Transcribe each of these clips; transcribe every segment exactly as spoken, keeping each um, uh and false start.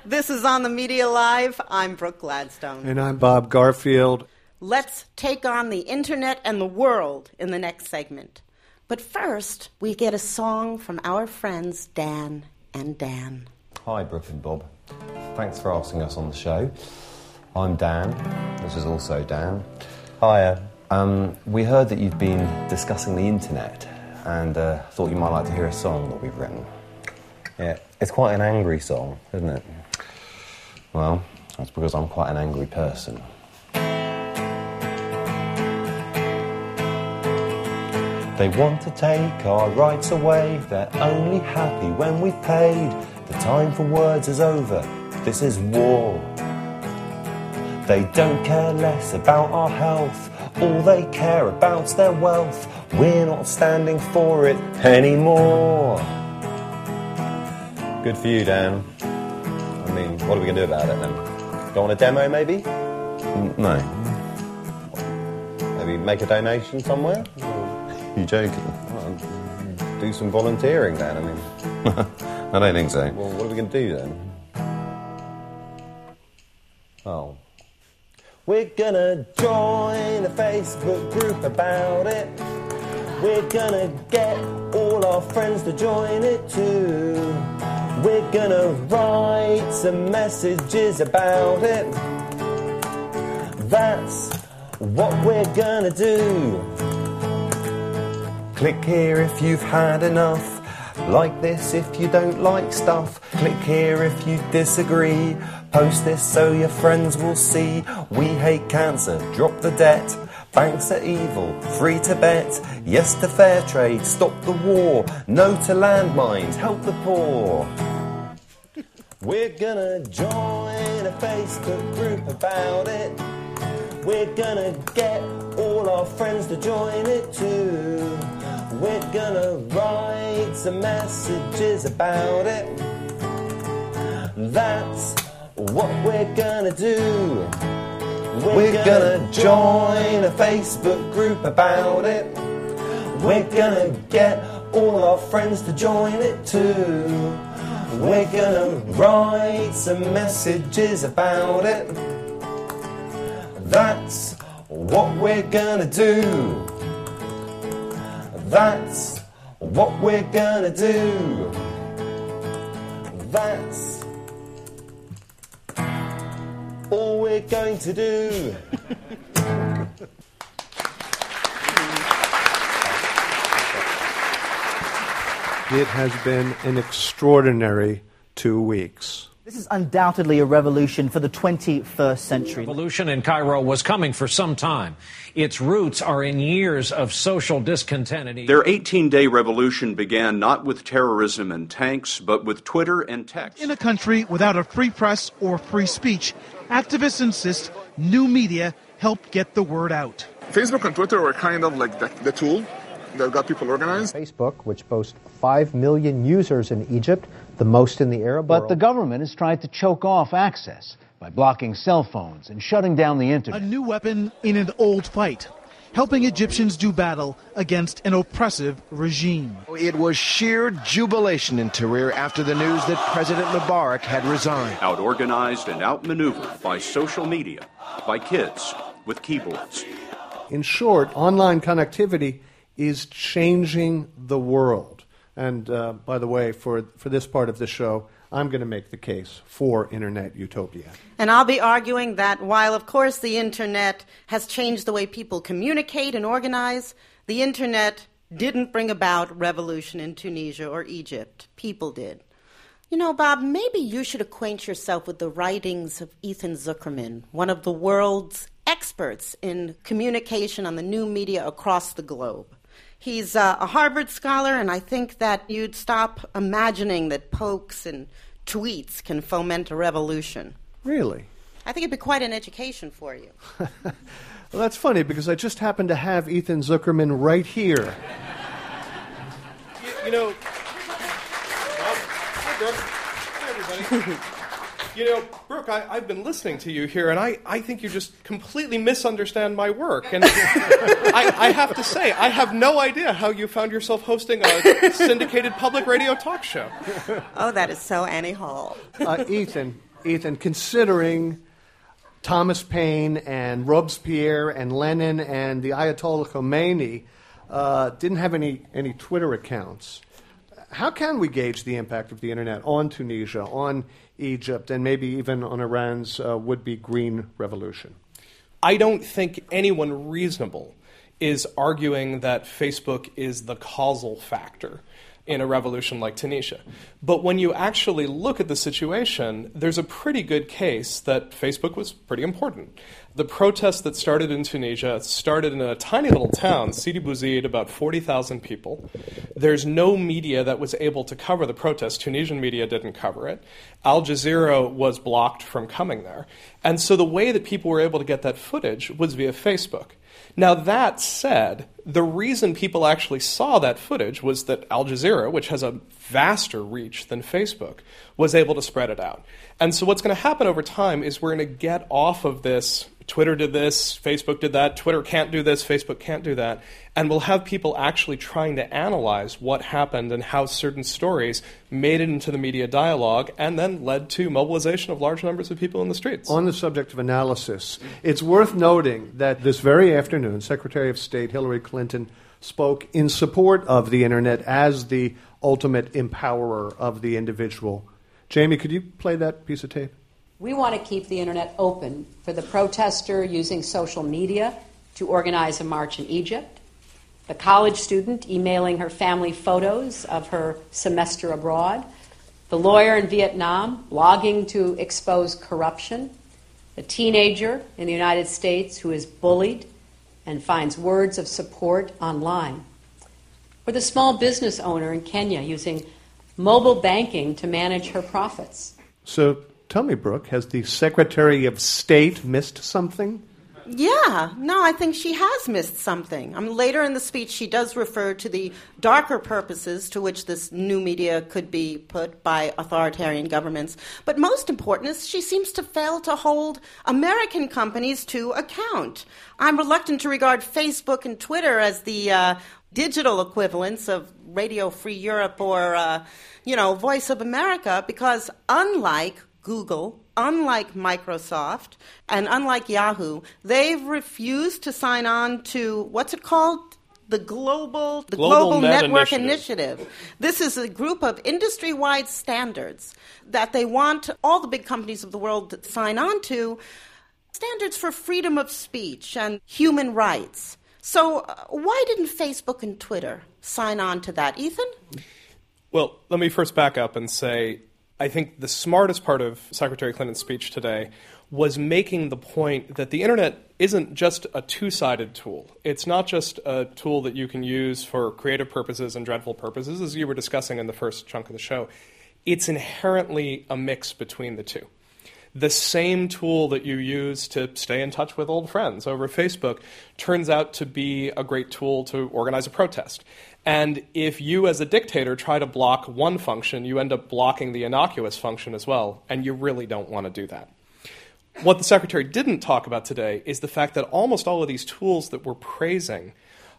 This is On the Media Live. I'm Brooke Gladstone. And I'm Bob Garfield. Let's take on the internet and the world in the next segment. But first, we get a song from our friends Dan and Dan. Hi, Brooke and Bob. Thanks for asking us on the show. I'm Dan. This is also Dan. Hiya. Um, we heard that you've been discussing the internet and uh, thought you might like to hear a song that we've written. Yeah, it's quite an angry song, isn't it? Well, that's because I'm quite an angry person. They want to take our rights away. They're only happy when we've paid. The time for words is over. This is war. They don't care less about our health. All they care about's their wealth. We're not standing for it anymore. Good for you, Dan. I mean, what are we going to do about it then? Go on a demo, maybe? Mm, no. Maybe make a donation somewhere? You joking? Well, do some volunteering then, I mean. I don't think so. Well, what are we going to do then? Oh. We're gonna join a Facebook group about it. We're gonna get all our friends to join it too. We're gonna write some messages about it. That's what we're gonna do. Click here if you've had enough. Like this if you don't like stuff. Click here if you disagree. Post this so your friends will see. We hate cancer, drop the debt. Banks are evil, free to bet. Yes to fair trade, stop the war. No to landmines, help the poor. We're gonna join a Facebook group about it. We're gonna get all our friends to join it too. We're gonna write some messages about it. That's what we're gonna do. We're, we're gonna, gonna join a Facebook group about it. We're gonna get all our friends to join it too. We're gonna write some messages about it. That's what we're gonna do. That's what we're gonna do. That's all we're going to do. It has been an extraordinary two weeks. This is undoubtedly a revolution for the twenty-first century. The revolution in Cairo was coming for some time. Its roots are in years of social discontent. Their eighteen-day revolution began not with terrorism and tanks, but with Twitter and text. In a country without a free press or free speech, activists insist new media help get the word out. Facebook and Twitter were kind of like the, the tool that got people organized. Facebook, which boasts five million users in Egypt, the most in the Arab but world. But the government has tried to choke off access by blocking cell phones and shutting down the internet. A new weapon in an old fight, helping Egyptians do battle against an oppressive regime. It was sheer jubilation in Tahrir after the news that President Mubarak had resigned. Out-organized and outmaneuvered by social media, by kids with keyboards. In short, online connectivity is changing the world. And uh, by the way, for, for this part of the show, I'm going to make the case for Internet Utopia. And I'll be arguing that while, of course, the Internet has changed the way people communicate and organize, the Internet didn't bring about revolution in Tunisia or Egypt. People did. You know, Bob, maybe you should acquaint yourself with the writings of Ethan Zuckerman, one of the world's experts in communication on the new media across the globe. He's uh, a Harvard scholar, and I think that you'd stop imagining that pokes and tweets can foment a revolution. Really? I think it'd be quite an education for you. Well, that's funny, because I just happen to have Ethan Zuckerman right here. you, you know... Well, hi, Brooke. Hi, everybody. You know, Brooke, I, I've been listening to you here, and I, I think you just completely misunderstand my work. And I, I have to say, I have no idea how you found yourself hosting a syndicated public radio talk show. Oh, that is so Annie Hall. uh, Ethan, Ethan, considering Thomas Paine and Robespierre and Lenin and the Ayatollah Khomeini uh, didn't have any, any Twitter accounts, how can we gauge the impact of the Internet on Tunisia, on Egypt, and maybe even on Iran's uh, would-be green revolution? I don't think anyone reasonable is arguing that Facebook is the causal factor in a revolution like Tunisia. But when you actually look at the situation, there's a pretty good case that Facebook was pretty important. The protest that started in Tunisia started in a tiny little town, Sidi Bouzid, about forty thousand people. There's no media that was able to cover the protest. Tunisian media didn't cover it. Al Jazeera was blocked from coming there. And so the way that people were able to get that footage was via Facebook. Now, that said, the reason people actually saw that footage was that Al Jazeera, which has a vaster reach than Facebook, was able to spread it out. And so what's going to happen over time is we're going to get off of this, Twitter did this, Facebook did that, Twitter can't do this, Facebook can't do that, and we'll have people actually trying to analyze what happened and how certain stories made it into the media dialogue and then led to mobilization of large numbers of people in the streets. On the subject of analysis, it's worth noting that this very afternoon, Secretary of State Hillary Clinton spoke in support of the Internet as the ultimate empowerer of the individual. Jamie, could you play that piece of tape? We want to keep the Internet open for the protester using social media to organize a march in Egypt, the college student emailing her family photos of her semester abroad, the lawyer in Vietnam blogging to expose corruption, the teenager in the United States who is bullied and finds words of support online, or the small business owner in Kenya using mobile banking to manage her profits. So tell me, Brooke, has the Secretary of State missed something? Yeah, no, I think she has missed something. I mean, later in the speech, she does refer to the darker purposes to which this new media could be put by authoritarian governments. But most important is she seems to fail to hold American companies to account. I'm reluctant to regard Facebook and Twitter as the uh, digital equivalents of Radio Free Europe or, uh, you know, Voice of America, because unlike Google, unlike Microsoft, and unlike Yahoo, they've refused to sign on to, what's it called? The Global, the Global, Global Net Network Initiative. Initiative. This is a group of industry-wide standards that they want all the big companies of the world to sign on to, standards for freedom of speech and human rights. So uh, why didn't Facebook and Twitter sign on to that, Ethan? Well, let me first back up and say I think the smartest part of Secretary Clinton's speech today was making the point that the Internet isn't just a two-sided tool. It's not just a tool that you can use for creative purposes and dreadful purposes, as you were discussing in the first chunk of the show. It's inherently a mix between the two. The same tool that you use to stay in touch with old friends over Facebook turns out to be a great tool to organize a protest. And if you as a dictator try to block one function, you end up blocking the innocuous function as well, and you really don't want to do that. What the Secretary didn't talk about today is the fact that almost all of these tools that we're praising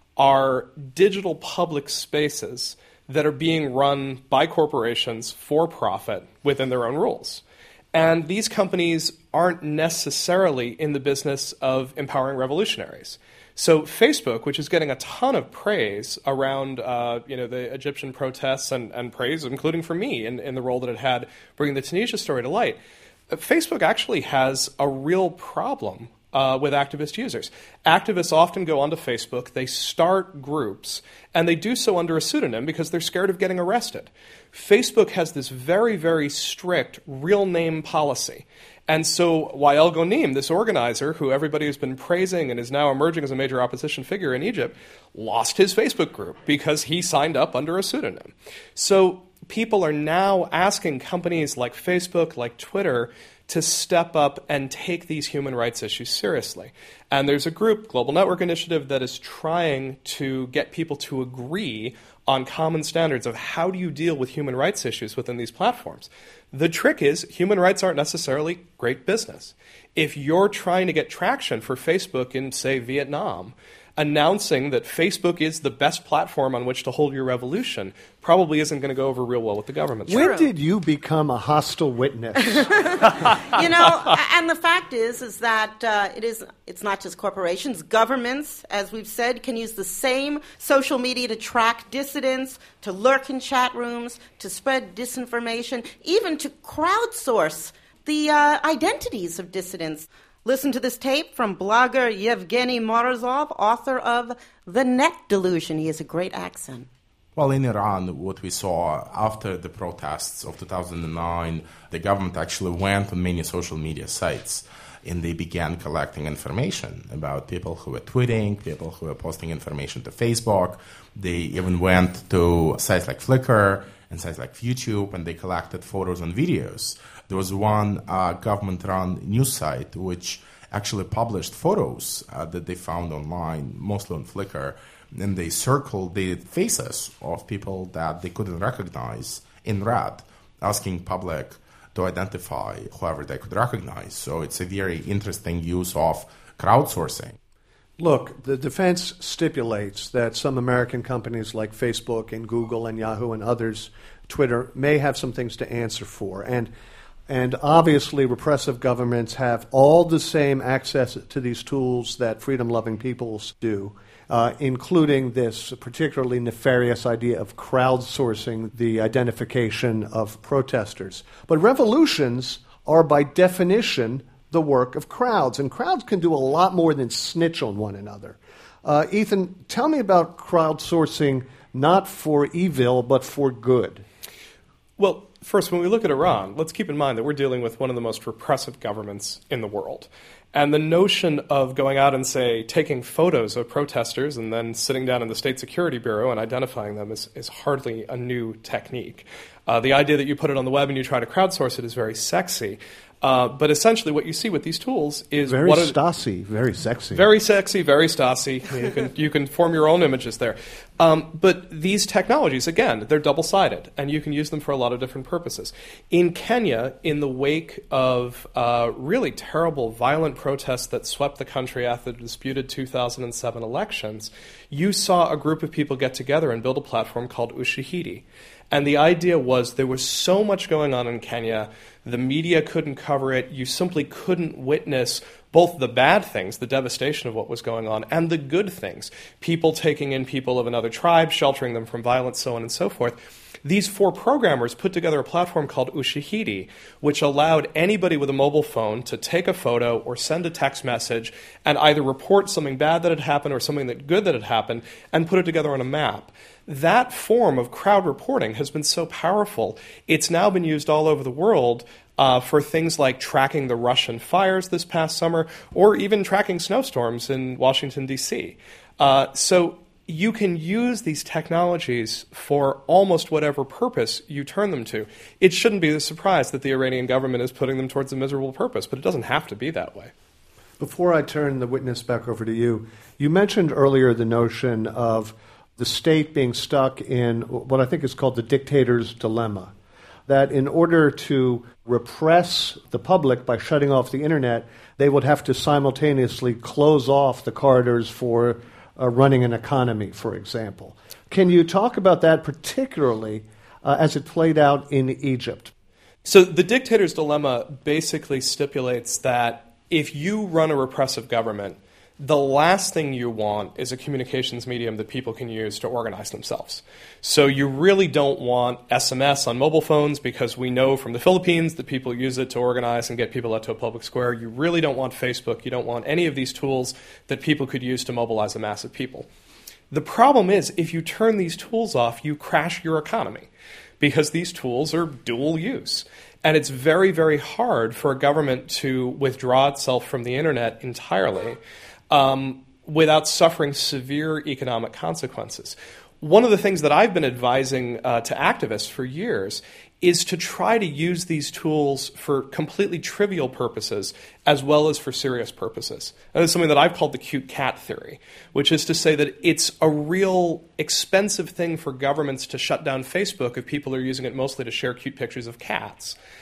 are digital public spaces that are being run by corporations for profit within their own rules. And these companies aren't necessarily in the business of empowering revolutionaries. So Facebook, which is getting a ton of praise around uh, you know, the Egyptian protests and, and praise, including for me, in, in the role that it had bringing the Tunisia story to light, Facebook actually has a real problem uh, with activist users. Activists often go onto Facebook, they start groups, and they do so under a pseudonym because they're scared of getting arrested. Facebook has this very, very strict real name policy. And so Wael Ghonim, this organizer who everybody has been praising and is now emerging as a major opposition figure in Egypt, lost his Facebook group because he signed up under a pseudonym. So people are now asking companies like Facebook, like Twitter, to step up and take these human rights issues seriously. And there's a group, Global Network Initiative, that is trying to get people to agree on common standards of how do you deal with human rights issues within these platforms. The trick is human rights aren't necessarily great business. If you're trying to get traction for Facebook in, say, Vietnam, announcing that Facebook is the best platform on which to hold your revolution probably isn't going to go over real well with the government. When True. did you become a hostile witness? You know, and the fact is, is that uh, it is, it's not just corporations. Governments, as we've said, can use the same social media to track dissidents, to lurk in chat rooms, to spread disinformation, even to crowdsource the uh, identities of dissidents. Listen to this tape from blogger Yevgeny Morozov, author of The Net Delusion. He has a great accent. Well, in Iran, what we saw after the protests of two thousand nine, the government actually went on many social media sites and they began collecting information about people who were tweeting, people who were posting information to Facebook. They even went to sites like Flickr and sites like YouTube, and they collected photos and videos. There was one uh, government-run news site which actually published photos uh, that they found online, mostly on Flickr, and they circled the faces of people that they couldn't recognize in red, asking public to identify whoever they could recognize. So it's a very interesting use of crowdsourcing. Look, the defense stipulates that some American companies like Facebook and Google and Yahoo and others, Twitter, may have some things to answer for. And and obviously repressive governments have all the same access to these tools that freedom-loving peoples do, uh, including this particularly nefarious idea of crowdsourcing the identification of protesters. But revolutions are by definition the work of crowds, and crowds can do a lot more than snitch on one another. Uh, Ethan, tell me about crowdsourcing, not for evil, but for good. Well, first, when we look at Iran, let's keep in mind that we're dealing with one of the most repressive governments in the world. And the notion of going out and, say, taking photos of protesters and then sitting down in the State Security Bureau and identifying them is, is hardly a new technique. Uh, the idea that you put it on the web and you try to crowdsource it is very sexy. Uh, but essentially what you see with these tools is... Very what Stasi, very sexy. Very sexy, very Stasi. You can, you can form your own images there. Um, but these technologies, again, they're double-sided, and you can use them for a lot of different purposes. In Kenya, in the wake of uh, really terrible, violent protests that swept the country after the disputed two thousand seven elections, you saw a group of people get together and build a platform called Ushahidi. And the idea was there was so much going on in Kenya, the media couldn't cover it, you simply couldn't witness both the bad things, the devastation of what was going on, and the good things, people taking in people of another tribe, sheltering them from violence, so on and so forth. These four programmers put together a platform called Ushahidi, which allowed anybody with a mobile phone to take a photo or send a text message and either report something bad that had happened or something that good that had happened and put it together on a map. That form of crowd reporting has been so powerful, it's now been used all over the world uh, for things like tracking the Russian fires this past summer or even tracking snowstorms in Washington, D C Uh, so you can use these technologies for almost whatever purpose you turn them to. It shouldn't be a surprise that the Iranian government is putting them towards a miserable purpose, but it doesn't have to be that way. Before I turn the witness back over to you, you mentioned earlier the notion of the state being stuck in what I think is called the dictator's dilemma, that in order to repress the public by shutting off the internet, they would have to simultaneously close off the corridors for uh, running an economy, for example. Can you talk about that particularly uh, as it played out in Egypt? So the dictator's dilemma basically stipulates that if you run a repressive government, the last thing you want is a communications medium that people can use to organize themselves. So you really don't want S M S on mobile phones because we know from the Philippines that people use it to organize and get people out to a public square. You really don't want Facebook. You don't want any of these tools that people could use to mobilize a mass of people. The problem is if you turn these tools off, you crash your economy because these tools are dual use. And it's very, very hard for a government to withdraw itself from the internet entirely Um, without suffering severe economic consequences. One of the things that I've been advising uh, to activists for years is to try to use these tools for completely trivial purposes as well as for serious purposes. And it's something that I've called the cute cat theory, which is to say that it's a real expensive thing for governments to shut down Facebook if people are using it mostly to share cute pictures of cats.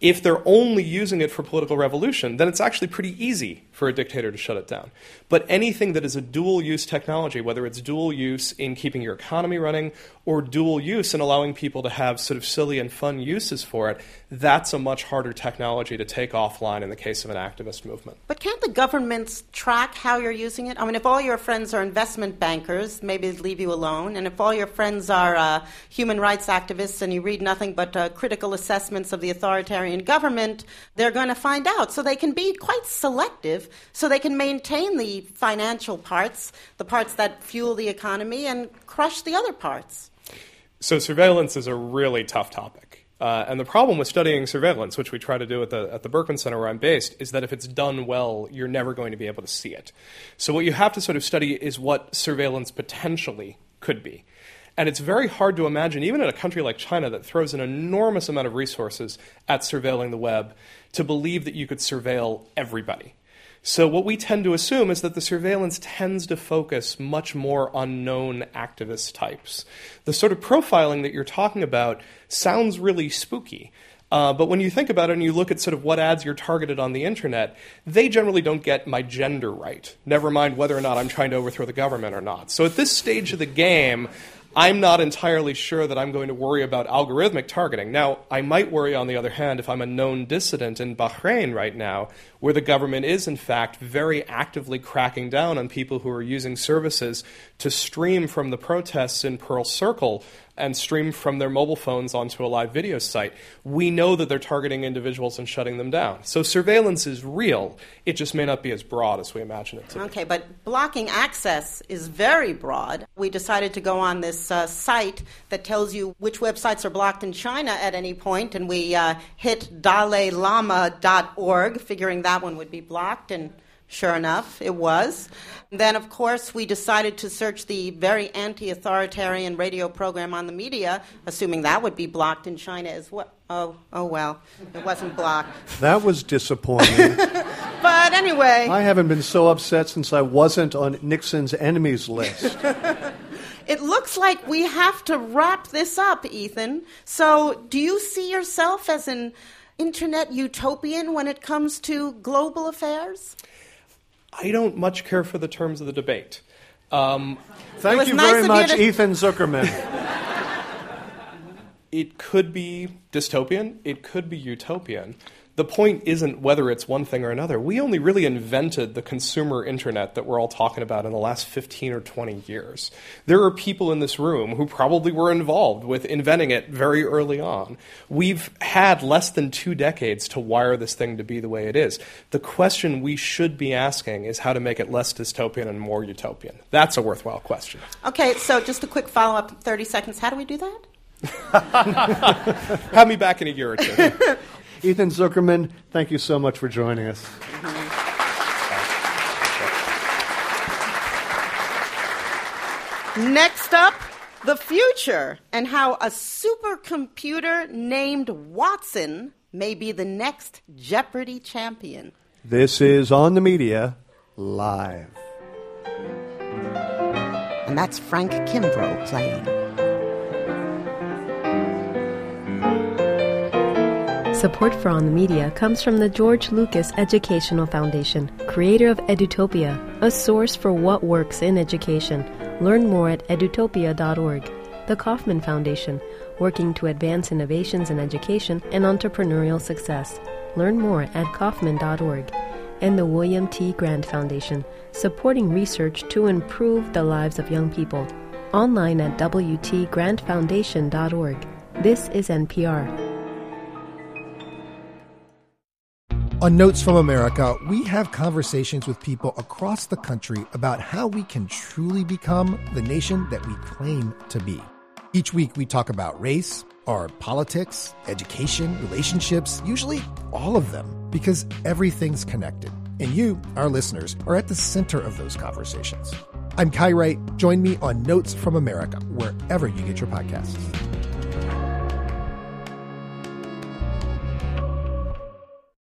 If they're only using it for political revolution, then it's actually pretty easy for a dictator to shut it down. But anything that is a dual-use technology, whether it's dual use in keeping your economy running or dual use in allowing people to have sort of silly and fun uses for it, that's a much harder technology to take offline in the case of an activist movement. But can't the governments track how you're using it? I mean, if all your friends are investment bankers, maybe they'd leave you alone. And if all your friends are uh, human rights activists and you read nothing but uh, critical assessments of the authoritarian government, they're going to find out. So they can be quite selective, so they can maintain the financial parts, the parts that fuel the economy, and crush the other parts. So surveillance is a really tough topic. Uh, and the problem with studying surveillance, which we try to do at the, at the Berkman Center where I'm based, is that if it's done well, you're never going to be able to see it. So what you have to sort of study is what surveillance potentially could be. And it's very hard to imagine, even in a country like China that throws an enormous amount of resources at surveilling the web, to believe that you could surveil everybody. So what we tend to assume is that the surveillance tends to focus much more on known activist types. The sort of profiling that you're talking about sounds really spooky. Uh, but when you think about it and you look at sort of what ads you're targeted on the internet, they generally don't get my gender right, never mind whether or not I'm trying to overthrow the government or not. So at this stage of the game, I'm not entirely sure that I'm going to worry about algorithmic targeting. Now, I might worry, on the other hand, if I'm a known dissident in Bahrain right now, where the government is, in fact, very actively cracking down on people who are using services to stream from the protests in Pearl Circle and stream from their mobile phones onto a live video site. We know that they're targeting individuals and shutting them down. So surveillance is real. It just may not be as broad as we imagine it to be. Okay, but blocking access is very broad. We decided to go on this uh, site that tells you which websites are blocked in China at any point, and we uh, hit dalai lama dot org, figuring that one would be blocked, and sure enough, it was. Then, of course, we decided to search the very anti-authoritarian radio program on the media, assuming that would be blocked in China as well. Oh, oh well, it wasn't blocked. That was disappointing. But anyway. I haven't been so upset since I wasn't on Nixon's enemies list. It looks like we have to wrap this up, Ethan. So do you see yourself as an internet utopian when it comes to global affairs? I don't much care for the terms of the debate. Um, Thank you nice very much, you to... Ethan Zuckerman. It could be dystopian. It could be utopian. The point isn't whether it's one thing or another. We only really invented the consumer internet that we're all talking about in the last fifteen or twenty years. There are people in this room who probably were involved with inventing it very early on. We've had less than two decades to wire this thing to be the way it is. The question we should be asking is how to make it less dystopian and more utopian. That's a worthwhile question. Okay, so just a quick follow-up, thirty seconds. How do we do that? Have me back in a year or two. Ethan Zuckerman, thank you so much for joining us. Mm-hmm. Next up, the future and how a supercomputer named Watson may be the next Jeopardy champion. This is On the Media Live. And that's Frank Kimbrough playing. Support for On the Media comes from the George Lucas Educational Foundation, creator of Edutopia, a source for what works in education. Learn more at edutopia dot org. The Kauffman Foundation, working to advance innovations in education and entrepreneurial success. Learn more at kauffman dot org. And the William T. Grant Foundation, supporting research to improve the lives of young people. Online at w t grant foundation dot org. This is N P R. On Notes from America, we have conversations with people across the country about how we can truly become the nation that we claim to be. Each week we talk about race, our politics, education, relationships, usually all of them, because everything's connected. And you, our listeners, are at the center of those conversations. I'm Kai Wright. Join me on Notes from America, wherever you get your podcasts.